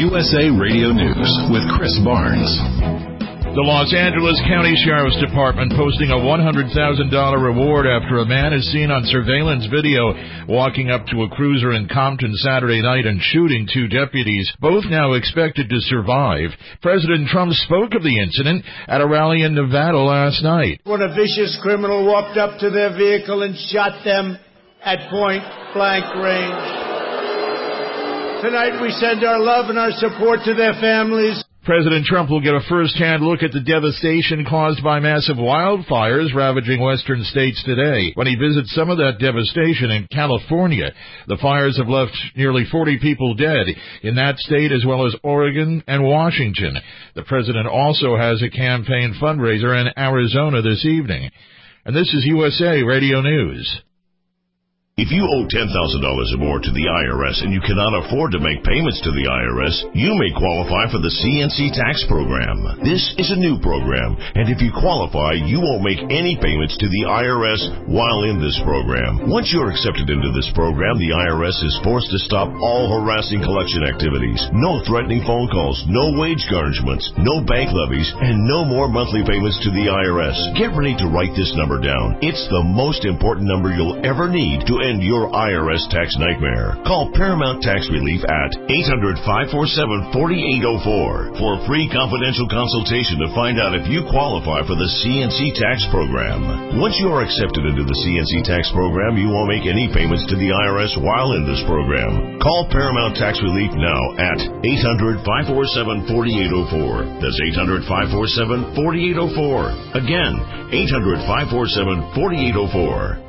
USA Radio News with Chris Barnes. The Los Angeles County Sheriff's Department posting a $100,000 reward after a man is seen on surveillance video walking up to a cruiser in Compton Saturday night and shooting two deputies, both now expected to survive. President Trump spoke of the incident at a rally in Nevada last night. When a vicious criminal walked up to their vehicle and shot them at point-blank range. Tonight we send our love and our support to their families. President Trump will get a first-hand look at the devastation caused by massive wildfires ravaging western states today when he visits some of that devastation in California. The fires have left nearly 40 people dead in that state as well as Oregon and Washington. The president also has a campaign fundraiser in Arizona this evening. And this is USA Radio News. If you owe $10,000 or more to the IRS and you cannot afford to make payments to the IRS, you may qualify for the CNC tax program. This is a new program, and if you qualify, you won't make any payments to the IRS while in this program. Once you're accepted into this program, the IRS is forced to stop all harassing collection activities. No threatening phone calls, no wage garnishments, no bank levies, and no more monthly payments to the IRS. Get ready to write this number down. It's the most important number you'll ever need to end your IRS tax nightmare. Call Paramount Tax Relief at 800-547-4804 for a free confidential consultation to find out if you qualify for the CNC tax program. Once you are accepted into the CNC tax program, you won't make any payments to the IRS while in this program. Call Paramount Tax Relief now at 800-547-4804. That's 800-547-4804. Again, 800-547-4804.